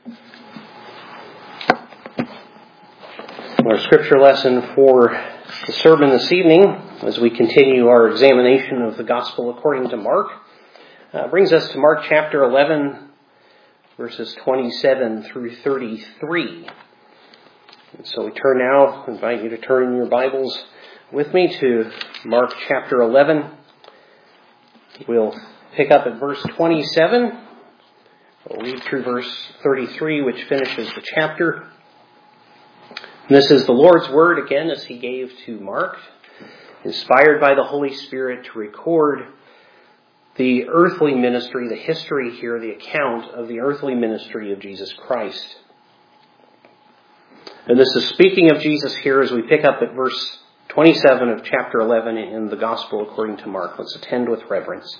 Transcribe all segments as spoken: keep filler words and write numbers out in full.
Our scripture lesson for the sermon this evening, as we continue our examination of the Gospel according to Mark, uh, brings us to Mark chapter eleven, verses twenty-seven through thirty-three. And so we turn now, I invite you to turn in your Bibles with me to Mark chapter eleven. We'll pick up at verse twenty-seven. We'll read through verse thirty-three, which finishes the chapter. This is the Lord's word again as he gave to Mark, inspired by the Holy Spirit to record the earthly ministry, the history here, the account of the earthly ministry of Jesus Christ. And this is speaking of Jesus here as we pick up at verse twenty-seven of chapter eleven in the Gospel according to Mark. Let's attend with reverence.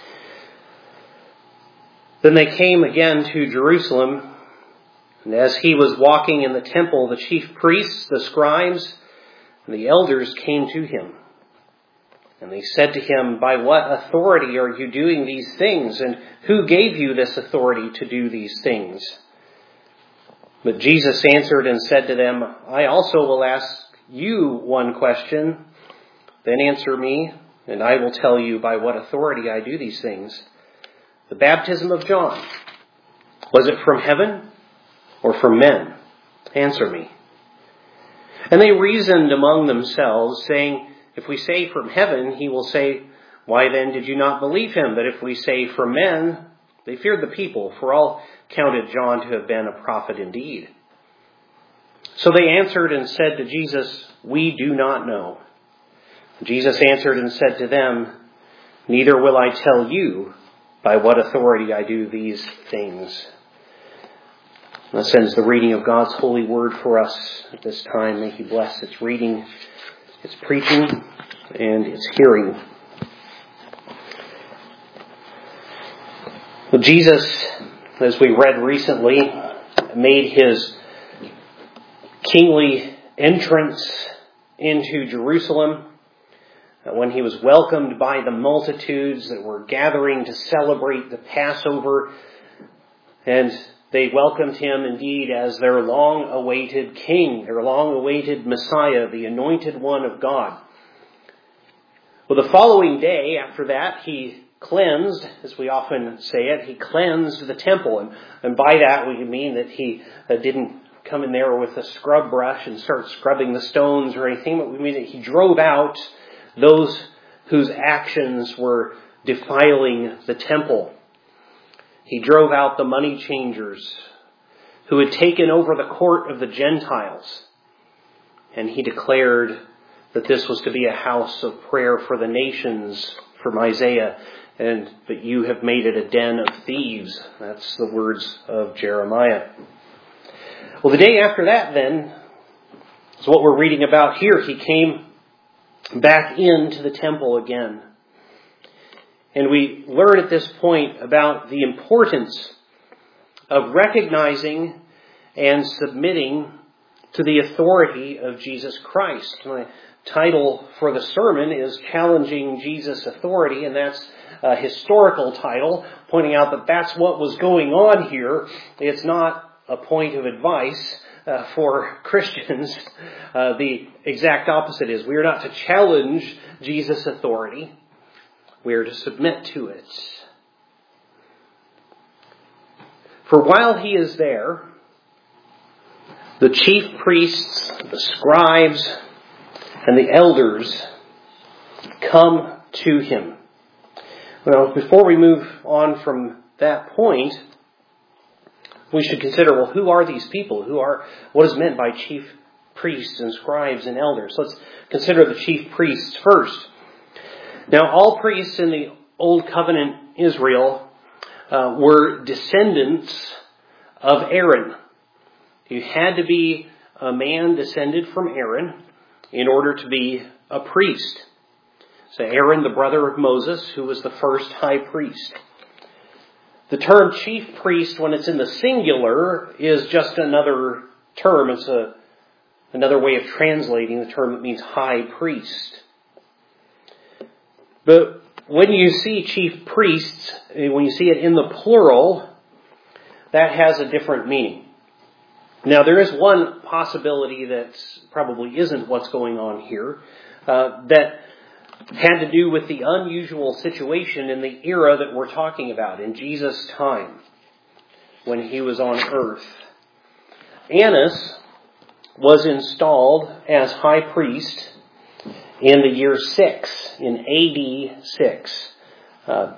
Then they came again to Jerusalem. And as he was walking in the temple, the chief priests, the scribes, and the elders came to him. And they said to him, "By what authority are you doing these things? And who gave you this authority to do these things?" But Jesus answered and said to them, "I also will ask you one question. Then answer me, and I will tell you by what authority I do these things. The baptism of John, was it from heaven or from men? Answer me." And they reasoned among themselves, saying, "If we say from heaven, he will say, 'Why then did you not believe him?' But if we say from men," they feared the people, for all counted John to have been a prophet indeed. So they answered and said to Jesus, "We do not know." Jesus answered and said to them, "Neither will I tell you by what authority I do these things." Thus ends the reading of God's holy word for us at this time. May he bless its reading, its preaching, and its hearing. Well, Jesus, as we read recently, made his kingly entrance into Jerusalem when he was welcomed by the multitudes that were gathering to celebrate the Passover. And they welcomed him indeed as their long-awaited king, their long-awaited Messiah, the anointed one of God. Well, the following day after that, he cleansed, as we often say it, he cleansed the temple. And, and by that we mean that he uh, didn't come in there with a scrub brush and start scrubbing the stones or anything, but we mean that he drove out those whose actions were defiling the temple. He drove out the money changers who had taken over the court of the Gentiles. And he declared that this was to be a house of prayer for the nations from Isaiah, and that you have made it a den of thieves. That's the words of Jeremiah. Well, the day after that then is what we're reading about here. He came back into the temple again. And we learn at this point about the importance of recognizing and submitting to the authority of Jesus Christ. My title for the sermon is Challenging Jesus' Authority, and that's a historical title, pointing out that that's what was going on here. It's not a point of advice uh, for Christians. Uh, the exact opposite is we are not to challenge Jesus' authority. We are to submit to it. For while he is there, the chief priests, the scribes, and the elders come to him. Well, before we move on from that point, we should consider, well, who are these people? Who are, what is meant by chief priests and scribes and elders? Let's consider the chief priests first. Now, all priests in the Old Covenant Israel uh, were descendants of Aaron. You had to be a man descended from Aaron in order to be a priest. So Aaron, the brother of Moses, who was the first high priest. The term chief priest, when it's in the singular, is just another term. It's a, another way of translating the term that means high priest. But when you see chief priests, when you see it in the plural, that has a different meaning. Now, there is one possibility that probably isn't what's going on here, uh, that had to do with the unusual situation in the era that we're talking about, in Jesus' time, when he was on earth. Annas was installed as high priest in the year six, in A D six. Uh,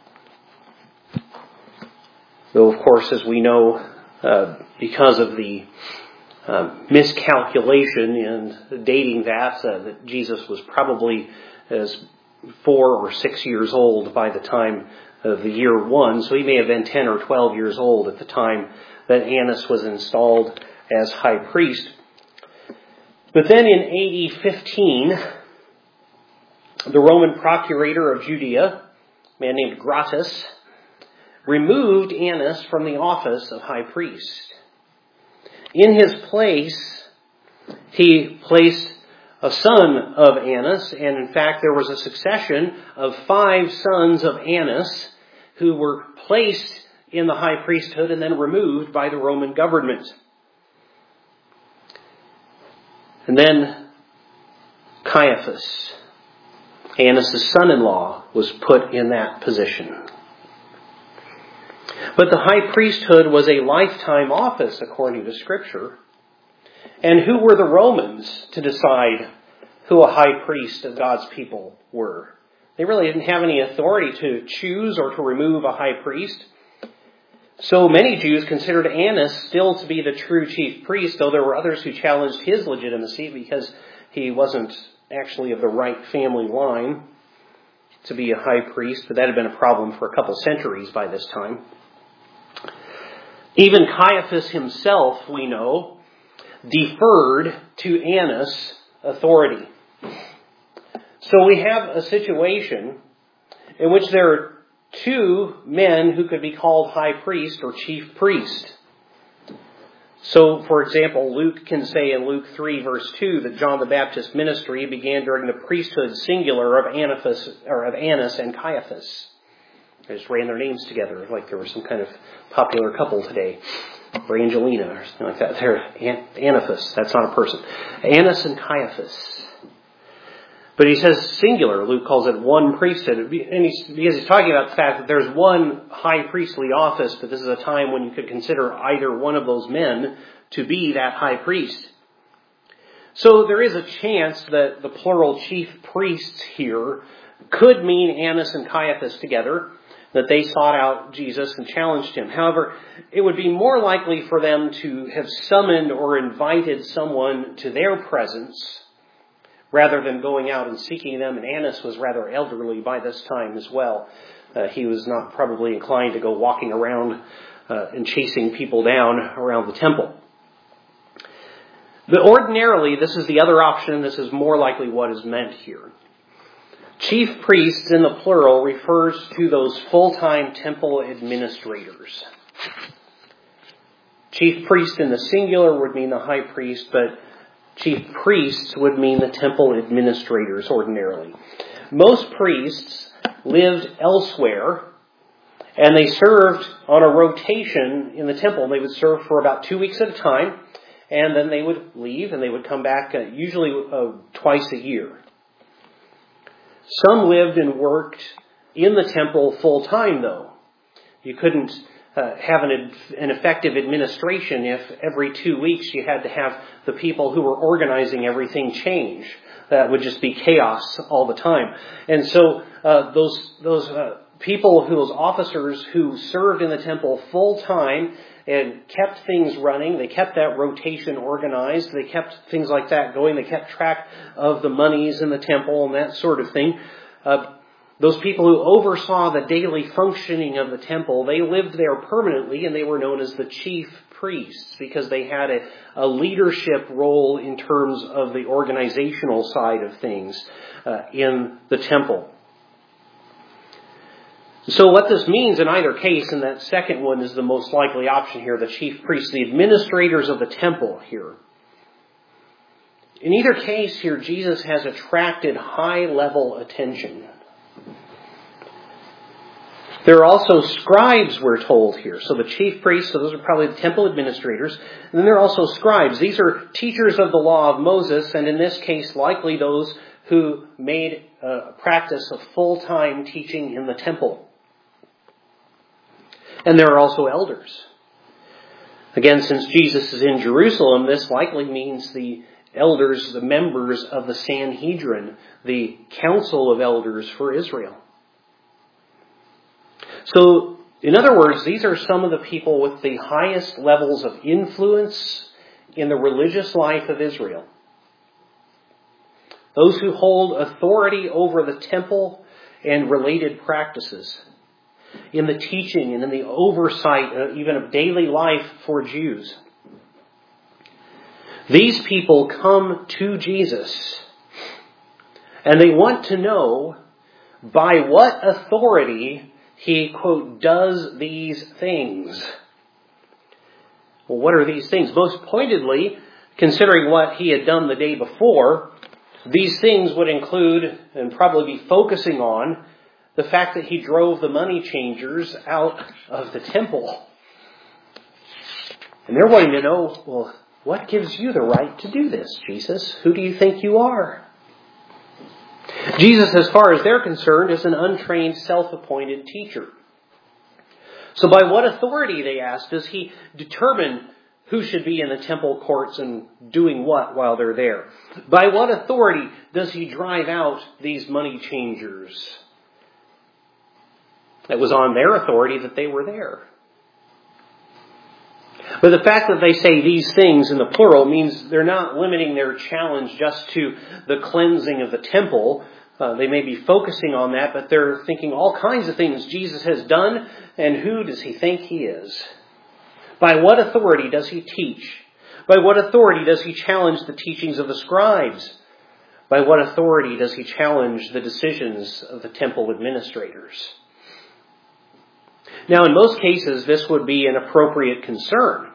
though, of course, as we know, uh, because of the uh, miscalculation in dating that, uh, that Jesus was probably as four or six years old by the time of the year one, so he may have been ten or twelve years old at the time that Annas was installed as high priest. But then in A D fifteen, the Roman procurator of Judea, a man named Gratus, removed Annas from the office of high priest. In his place, he placed a son of Annas, and in fact there was a succession of five sons of Annas who were placed in the high priesthood and then removed by the Roman government. And then Caiaphas, Annas' son-in-law, was put in that position. But the high priesthood was a lifetime office according to Scripture. And who were the Romans to decide who a high priest of God's people were? They really didn't have any authority to choose or to remove a high priest. So many Jews considered Annas still to be the true chief priest, though there were others who challenged his legitimacy because he wasn't actually of the right family line to be a high priest, but that had been a problem for a couple centuries by this time. Even Caiaphas himself, we know, deferred to Annas' authority. So we have a situation in which there are two men who could be called high priest or chief priest. So, for example, Luke can say in Luke three, verse two, that John the Baptist's ministry began during the priesthood singular of Annas, or of Annas and Caiaphas. They just ran their names together like there was some kind of popular couple today. Brangelina or something like that. They're Anaphas. That's not a person. Annas and Caiaphas. But he says singular. Luke calls it one priesthood. And he's, because he's talking about the fact that there's one high priestly office, but this is a time when you could consider either one of those men to be that high priest. So there is a chance that the plural chief priests here could mean Annas and Caiaphas together, that they sought out Jesus and challenged him. However, it would be more likely for them to have summoned or invited someone to their presence rather than going out and seeking them. And Annas was rather elderly by this time as well. Uh, he was not probably inclined to go walking around uh, and chasing people down around the temple. But ordinarily, this is the other option. This is more likely what is meant here. Chief priests in the plural refers to those full-time temple administrators. Chief priest in the singular would mean the high priest, but chief priests would mean the temple administrators ordinarily. Most priests lived elsewhere, and they served on a rotation in the temple. They would serve for about two weeks at a time, and then they would leave, and they would come back uh, usually uh, twice a year. Some lived and worked in the temple full-time, though. You couldn't uh, have an, an effective administration if every two weeks you had to have the people who were organizing everything change. That would just be chaos all the time. And so uh, those those uh, people, who, those officers who served in the temple full-time and kept things running, they kept that rotation organized, they kept things like that going, they kept track of the monies in the temple and that sort of thing. Uh, those people who oversaw the daily functioning of the temple, they lived there permanently, and they were known as the chief priests because they had a, a leadership role in terms of the organizational side of things uh, in the temple. So what this means in either case, and that second one is the most likely option here, the chief priests, the administrators of the temple here. In either case here, Jesus has attracted high-level attention. There are also scribes, we're told here. So the chief priests, so those are probably the temple administrators. And then there are also scribes. These are teachers of the law of Moses, and in this case, likely those who made a practice of full-time teaching in the temple. And there are also elders. Again, since Jesus is in Jerusalem, this likely means the elders, the members of the Sanhedrin, the council of elders for Israel. So, in other words, these are some of the people with the highest levels of influence in the religious life of Israel. Those who hold authority over the temple and related practices, in the teaching and in the oversight uh, even of daily life for Jews. These people come to Jesus, and they want to know by what authority he, quote, does these things. Well, what are these things? Most pointedly, considering what he had done the day before, these things would include, and probably be focusing on, the fact that he drove the money changers out of the temple. And they're wanting to know, well, what gives you the right to do this, Jesus? Who do you think you are? Jesus, as far as they're concerned, is an untrained, self-appointed teacher. So by what authority, they ask, does he determine who should be in the temple courts and doing what while they're there? By what authority does he drive out these money changers? It was on their authority that they were there. But the fact that they say these things in the plural means they're not limiting their challenge just to the cleansing of the temple. Uh, they may be focusing on that, but they're thinking all kinds of things Jesus has done, and who does he think he is? By what authority does he teach? By what authority does he challenge the teachings of the scribes? By what authority does he challenge the decisions of the temple administrators? Now, in most cases, this would be an appropriate concern.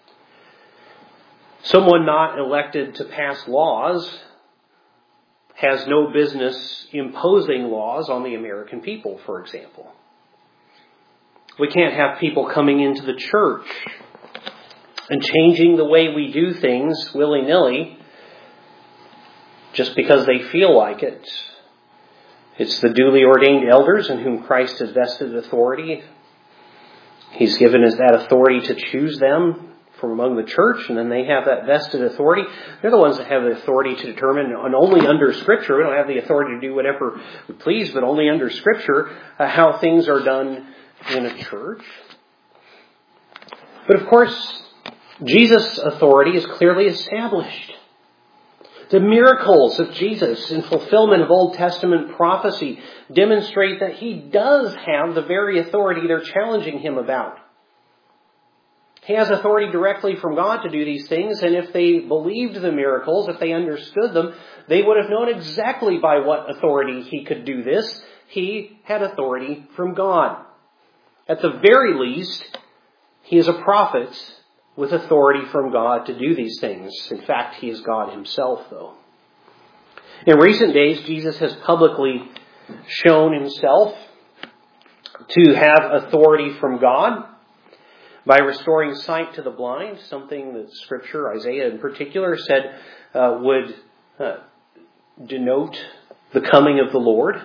Someone not elected to pass laws has no business imposing laws on the American people, for example. We can't have people coming into the church and changing the way we do things willy-nilly just because they feel like it. It's the duly ordained elders in whom Christ has vested authority. He's given us that authority to choose them from among the church, and then they have that vested authority. They're the ones that have the authority to determine, and only under Scripture, we don't have the authority to do whatever we please, but only under Scripture, uh, how things are done in a church. But of course, Jesus' authority is clearly established. The miracles of Jesus in fulfillment of Old Testament prophecy demonstrate that he does have the very authority they're challenging him about. He has authority directly from God to do these things, and if they believed the miracles, if they understood them, they would have known exactly by what authority he could do this. He had authority from God. At the very least, he is a prophet with authority from God to do these things. In fact, he is God himself, though. In recent days, Jesus has publicly shown himself to have authority from God by restoring sight to the blind, something that Scripture, Isaiah in particular, said uh, would uh, denote the coming of the Lord.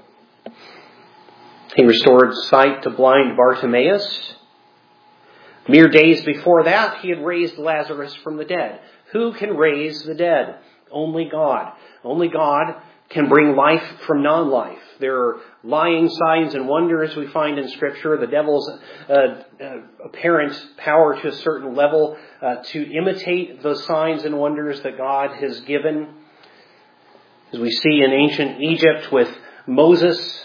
He restored sight to blind Bartimaeus. Mere days before that, he had raised Lazarus from the dead. Who can raise the dead? Only God. Only God can bring life from non-life. There are lying signs and wonders we find in Scripture. The devil's uh, uh, apparent power to a certain level uh, to imitate those signs and wonders that God has given. As we see in ancient Egypt with Moses,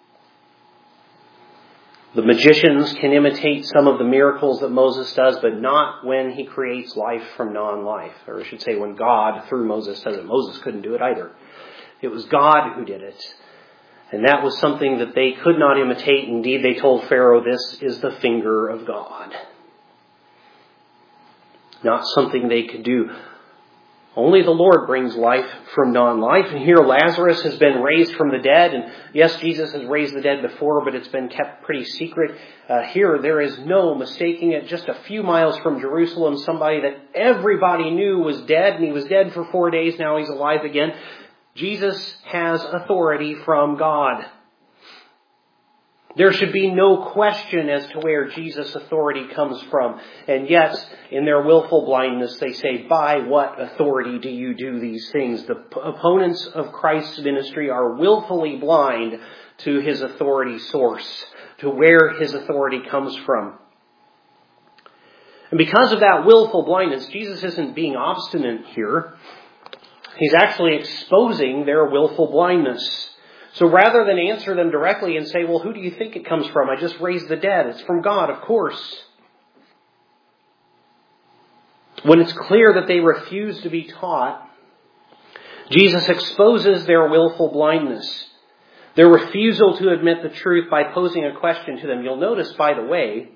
the magicians can imitate some of the miracles that Moses does, but not when he creates life from non-life. Or I should say when God, through Moses, does it. Moses couldn't do it either. It was God who did it. And that was something that they could not imitate. Indeed, they told Pharaoh, this is the finger of God. Not something they could do. Only the Lord brings life from non-life. And here Lazarus has been raised from the dead. And yes, Jesus has raised the dead before, but it's been kept pretty secret. Uh, here there is no mistaking it. Just a few miles from Jerusalem, somebody that everybody knew was dead, and he was dead for four days. Now he's alive again. Jesus has authority from God. There should be no question as to where Jesus' authority comes from. And yet, in their willful blindness, they say, by what authority do you do these things? The p- opponents of Christ's ministry are willfully blind to his authority source, to where his authority comes from. And because of that willful blindness, Jesus isn't being obstinate here. He's actually exposing their willful blindness. So rather than answer them directly and say, well, who do you think it comes from? I just raised the dead. It's from God, of course. When it's clear that they refuse to be taught, Jesus exposes their willful blindness, their refusal to admit the truth by posing a question to them. You'll notice, by the way,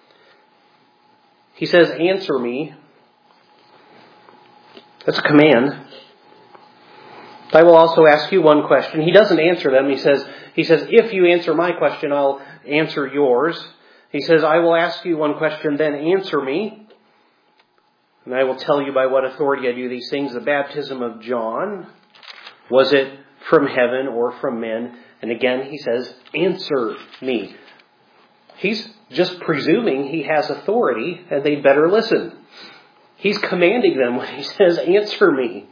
he says, answer me. That's a command. I will also ask you one question. He doesn't answer them. He says, he says, if you answer my question, I'll answer yours. He says, I will ask you one question, then answer me. And I will tell you by what authority I do these things. The baptism of John, was it from heaven or from men? And again, he says, answer me. He's just presuming he has authority and they'd better listen. He's commanding them when he says, answer me.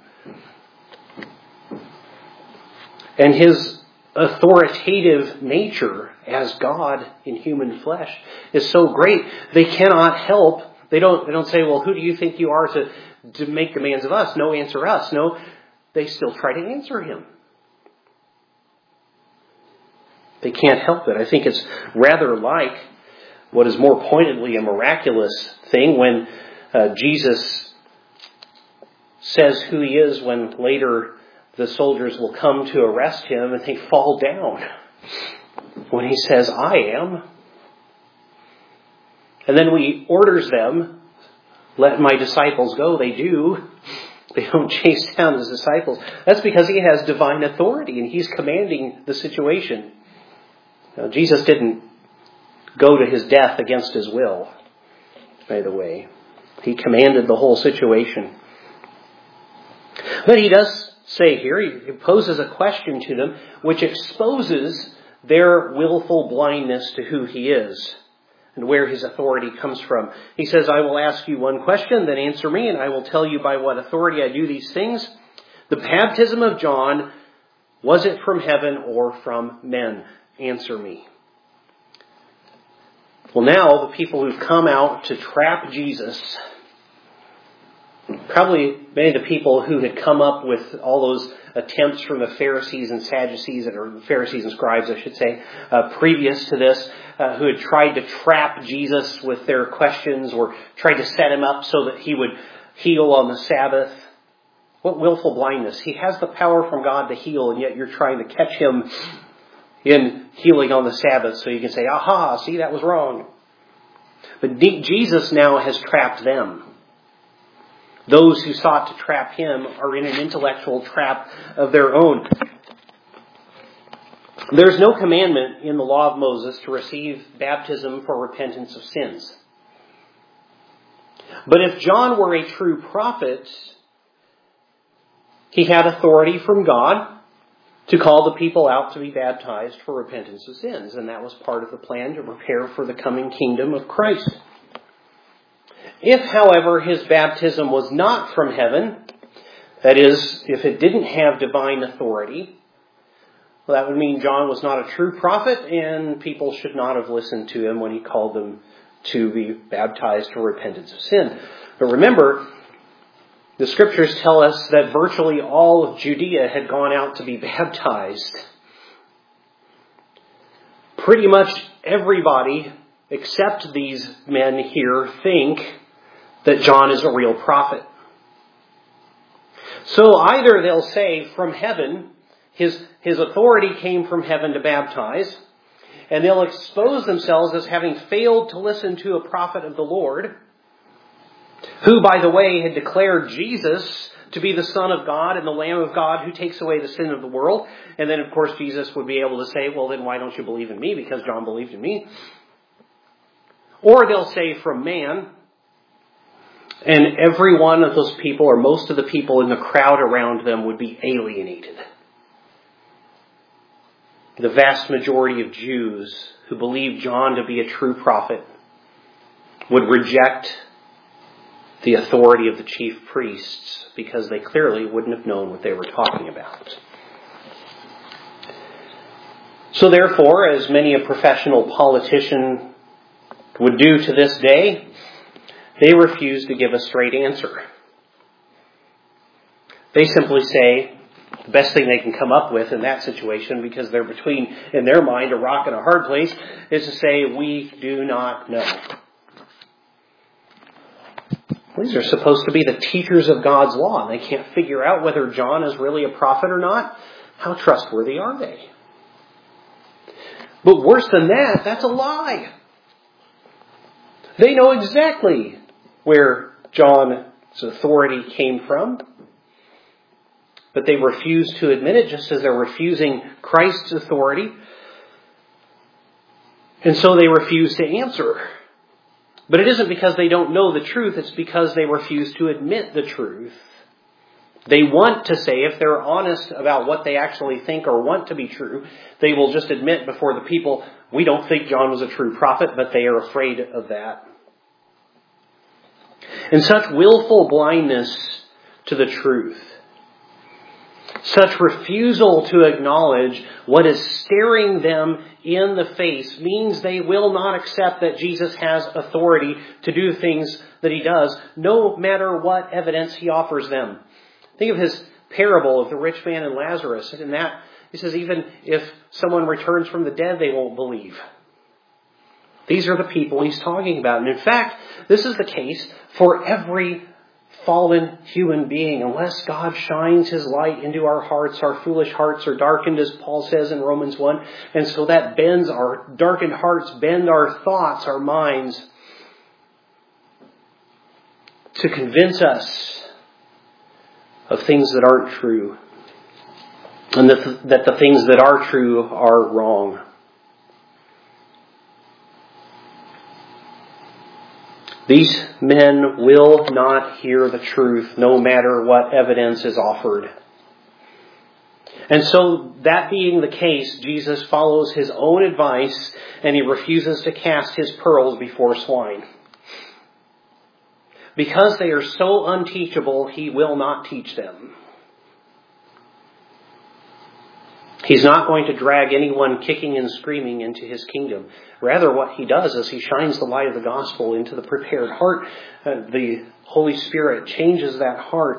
And his authoritative nature as God in human flesh is so great, they cannot help. They don't, they don't say, well, who do you think you are to, to make demands of us? No, answer us. No, they still try to answer him. They can't help it. I think it's rather like what is more pointedly a miraculous thing when uh, Jesus says who he is when later the soldiers will come to arrest him and they fall down when he says, I am. And then when he orders them, let my disciples go. They do. They don't chase down his disciples. That's because he has divine authority and he's commanding the situation. Now, Jesus didn't go to his death against his will, by the way. He commanded the whole situation. But he does say here, he poses a question to them which exposes their willful blindness to who he is and where his authority comes from. He says, I will ask you one question, then answer me, and I will tell you by what authority I do these things. The baptism of John, was it from heaven or from men? Answer me. Well, now the people who've come out to trap Jesus, probably many of the people who had come up with all those attempts from the Pharisees and Sadducees, or Pharisees and scribes, I should say, uh, previous to this, uh, who had tried to trap Jesus with their questions or tried to set him up so that he would heal on the Sabbath. What willful blindness. He has the power from God to heal, and yet you're trying to catch him in healing on the Sabbath so you can say, aha, see, that was wrong. But Jesus now has trapped them. Those who sought to trap him are in an intellectual trap of their own. There's no commandment in the law of Moses to receive baptism for repentance of sins. But if John were a true prophet, he had authority from God to call the people out to be baptized for repentance of sins. And that was part of the plan to prepare for the coming kingdom of Christ. If, however, his baptism was not from heaven, that is, if it didn't have divine authority, well, that would mean John was not a true prophet and people should not have listened to him when he called them to be baptized for repentance of sin. But remember, the scriptures tell us that virtually all of Judea had gone out to be baptized. Pretty much everybody, except these men here, think that John is a real prophet. So either they'll say from heaven, his, his authority came from heaven to baptize, and they'll expose themselves as having failed to listen to a prophet of the Lord, who, by the way, had declared Jesus to be the Son of God and the Lamb of God who takes away the sin of the world. And then, of course, Jesus would be able to say, well, then why don't you believe in me? Because John believed in me. Or they'll say from man. And every one of those people, or most of the people in the crowd around them, would be alienated. The vast majority of Jews who believed John to be a true prophet would reject the authority of the chief priests because they clearly wouldn't have known what they were talking about. So therefore, as many a professional politician would do to this day, they refuse to give a straight answer. They simply say the best thing they can come up with in that situation, because they're between, in their mind, a rock and a hard place, is to say, we do not know. These are supposed to be the teachers of God's law, and they can't figure out whether John is really a prophet or not. How trustworthy are they? But worse than that, that's a lie. They know exactly where John's authority came from, but they refuse to admit it, just as they're refusing Christ's authority. And so they refuse to answer. But it isn't because they don't know the truth, it's because they refuse to admit the truth. They want to say, if they're honest about what they actually think or want to be true, they will just admit before the people, we don't think John was a true prophet, but they are afraid of that. And such willful blindness to the truth, such refusal to acknowledge what is staring them in the face, means they will not accept that Jesus has authority to do things that he does, no matter what evidence he offers them. Think of his parable of the rich man and Lazarus. In that, he says, even if someone returns from the dead, they won't believe. These are the people he's talking about. And in fact, this is the case for every fallen human being. Unless God shines his light into our hearts, our foolish hearts are darkened, as Paul says in Romans one. And so that bends our darkened hearts, bend our thoughts, our minds, to convince us of things that aren't true. And that, that the things that are true are wrong. These men will not hear the truth, no matter what evidence is offered. And so, that being the case, Jesus follows his own advice, and he refuses to cast his pearls before swine. Because they are so unteachable, he will not teach them. He's not going to drag anyone kicking and screaming into his kingdom. Rather, what he does is he shines the light of the gospel into the prepared heart. Uh, the Holy Spirit changes that heart.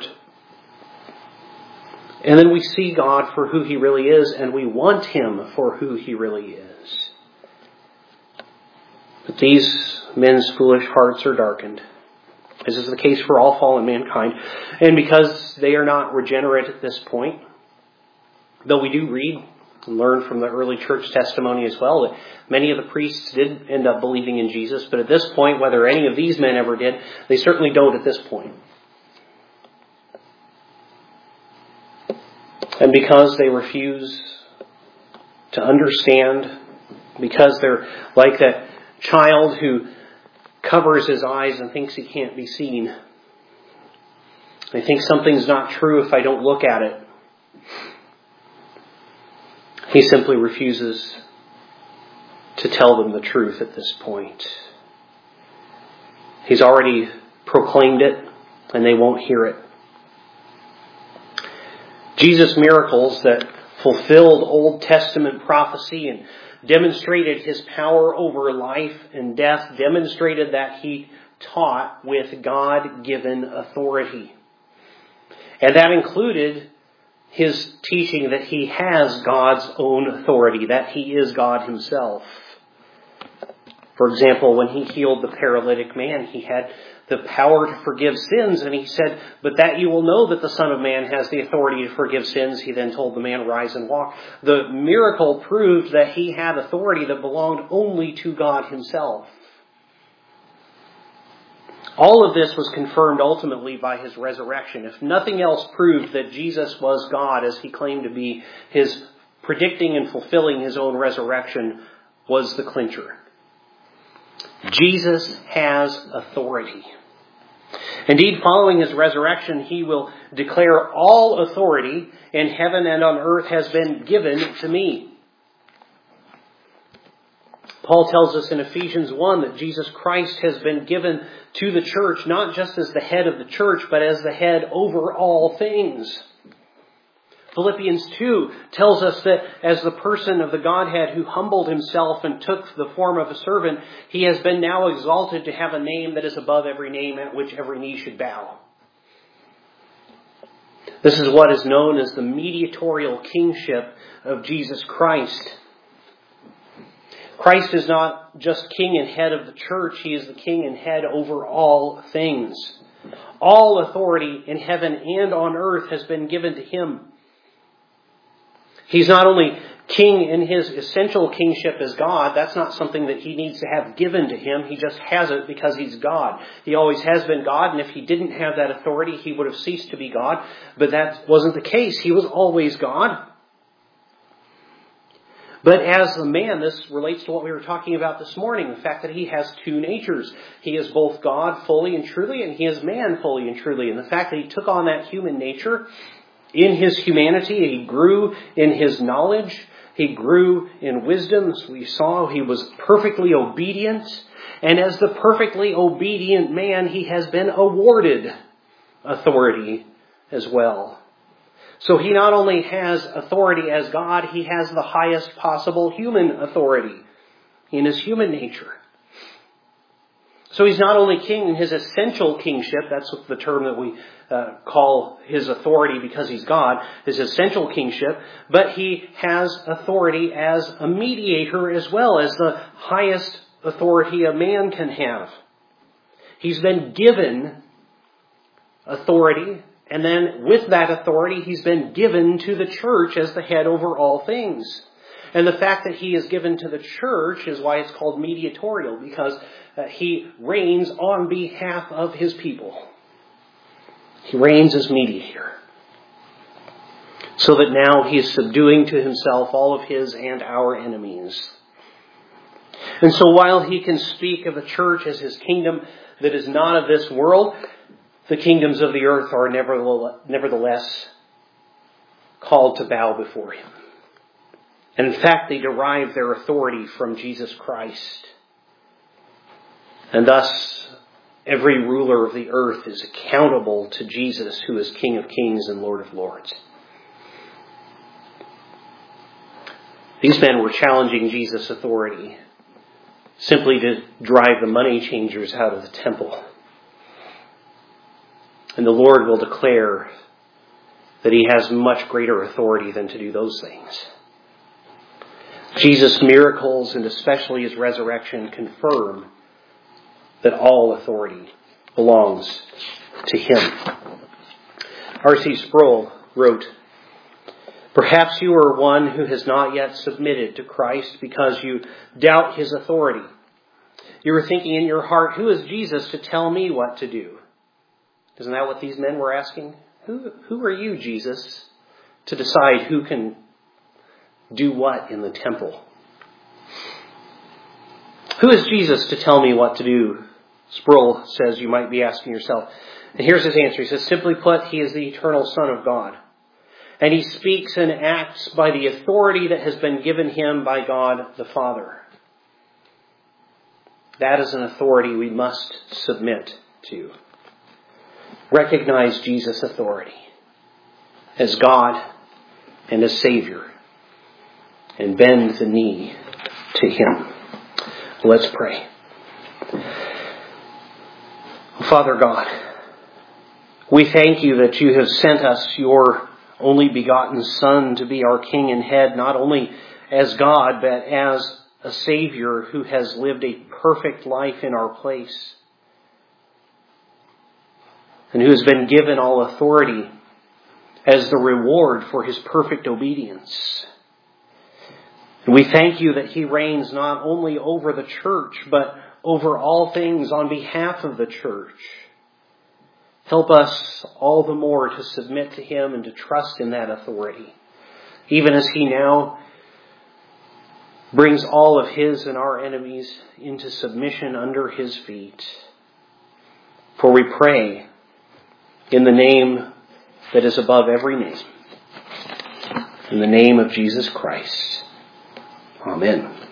And then we see God for who he really is, and we want him for who he really is. But these men's foolish hearts are darkened. This is the case for all fallen mankind. And because they are not regenerate at this point, though we do read and learn from the early church testimony as well that many of the priests did end up believing in Jesus, but at this point, whether any of these men ever did, they certainly don't at this point. And because they refuse to understand, because they're like that child who covers his eyes and thinks he can't be seen. They think something's not true if I don't look at it. He simply refuses to tell them the truth at this point. He's already proclaimed it, and they won't hear it. Jesus' miracles that fulfilled Old Testament prophecy and demonstrated his power over life and death, demonstrated that he taught with God-given authority. And that included his teaching that he has God's own authority, that he is God himself. For example, when he healed the paralytic man, he had the power to forgive sins, and he said, but that you will know that the Son of Man has the authority to forgive sins. He then told the man, rise and walk. The miracle proved that he had authority that belonged only to God himself. All of this was confirmed ultimately by his resurrection. If nothing else proved that Jesus was God as he claimed to be, his predicting and fulfilling his own resurrection was the clincher. Jesus has authority. Indeed, following his resurrection, he will declare all authority in heaven and on earth has been given to me. Paul tells us in Ephesians one that Jesus Christ has been given to the church, not just as the head of the church, but as the head over all things. Philippians two tells us that as the person of the Godhead who humbled himself and took the form of a servant, he has been now exalted to have a name that is above every name at which every knee should bow. This is what is known as the mediatorial kingship of Jesus Christ. Christ is not just king and head of the church, he is the king and head over all things. All authority in heaven and on earth has been given to him. He's not only king in his essential kingship as God. That's not something that he needs to have given to him. He just has it because he's God. He always has been God, and if he didn't have that authority, he would have ceased to be God. But that wasn't the case. He was always God. But as a man, this relates to what we were talking about this morning, the fact that he has two natures. He is both God fully and truly, and he is man fully and truly. And the fact that he took on that human nature in his humanity, he grew in his knowledge, he grew in wisdom. As we saw, he was perfectly obedient. And as the perfectly obedient man, he has been awarded authority as well. So he not only has authority as God, he has the highest possible human authority in his human nature. So he's not only king in his essential kingship, that's the term that we uh, call his authority because he's God, his essential kingship, but he has authority as a mediator as well, as the highest authority a man can have. He's been given authority, and then with that authority, he's been given to the church as the head over all things. And the fact that he is given to the church is why it's called mediatorial, because uh, he reigns on behalf of his people. He reigns as mediator. So that now he is subduing to himself all of his and our enemies. And so while he can speak of the church as his kingdom that is not of this world, the kingdoms of the earth are nevertheless called to bow before him. And in fact, they derive their authority from Jesus Christ. And thus, every ruler of the earth is accountable to Jesus, who is King of Kings and Lord of Lords. These men were challenging Jesus' authority simply to drive the money changers out of the temple. And the Lord will declare that he has much greater authority than to do those things. Jesus' miracles, and especially his resurrection, confirm that all authority belongs to him. R C Sproul wrote, "Perhaps you are one who has not yet submitted to Christ because you doubt his authority. You are thinking in your heart, who is Jesus to tell me what to do?" Isn't that what these men were asking? Who, who are you, Jesus, to decide who can do what in the temple? Who is Jesus to tell me what to do? Sproul says you might be asking yourself. And here's his answer. He says, simply put, he is the eternal Son of God. And he speaks and acts by the authority that has been given him by God the Father. That is an authority we must submit to. Recognize Jesus' authority as God and as Savior, and bend the knee to him. Let's pray. Father God, we thank you that you have sent us your only begotten Son to be our King and head, not only as God, but as a Savior who has lived a perfect life in our place, and who has been given all authority as the reward for his perfect obedience. And we thank you that he reigns not only over the church, but over all things on behalf of the church. Help us all the more to submit to him and to trust in that authority, even as he now brings all of his and our enemies into submission under his feet. For we pray in the name that is above every name, in the name of Jesus Christ. Amen.